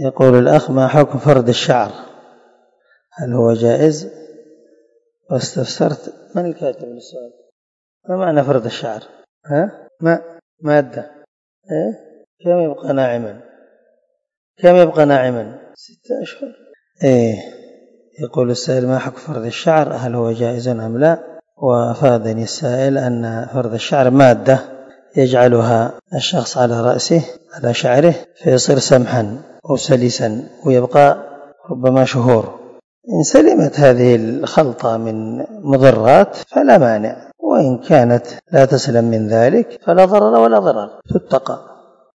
يقول الأخ: ما حكم فرد الشعر؟ هل هو جائز؟ واستفسرت من الكاتب السؤال؟ ما معنى فرد الشعر؟ مادة كم يبقى ناعما؟ 6 أشهر. يقول السائل: ما حكم فرد الشعر؟ هل هو جائز أم لا؟ وأفادني السائل أن فرد الشعر مادة يجعلها الشخص على رأسه على شعره فيصير سمحا أو سلسا ويبقى ربما شهور. إن سلمت هذه الخلطة من مضرات فلا مانع، وإن كانت لا تسلم من ذلك فلا ضرر ولا ضرر، تتقى.